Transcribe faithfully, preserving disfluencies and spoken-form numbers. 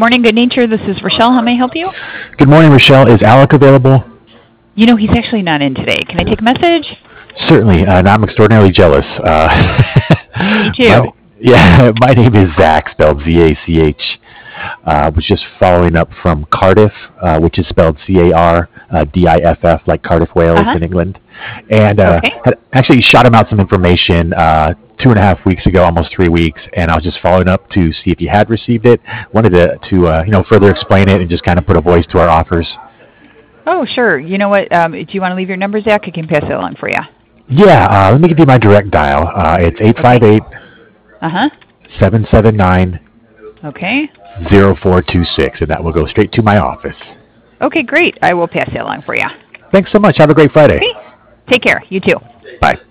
morning, Good Nature. This is Rochelle. How may I help you? Good morning, Rochelle. Is Alec available? You know, he's actually not in today. Can I take a message? Certainly, uh, and I'm extraordinarily jealous. Uh, Me too. my, yeah, my name is Zach, spelled Z A C H. I uh, was just following up from Cardiff, uh, which is spelled C A R D I F F, like Cardiff, Wales Uh-huh. in England. And uh, Okay. had actually shot him out some information uh, two and a half weeks ago, almost three weeks, and I was just following up to see if he had received it. Wanted to, to uh, you know, further explain it and just kind of put a voice to our offers. Oh, sure. You know what? Um, do you want to leave your number, Zach? I can pass it along for you. Yeah, uh, let me give you my direct dial. Uh, it's eight five eight, Uh-huh. seven seven nine, Okay. zero four two six, and that will go straight to my office. Okay, great. I will pass it along for you. Thanks so much. Have a great Friday. Okay. Take care. You too. Bye.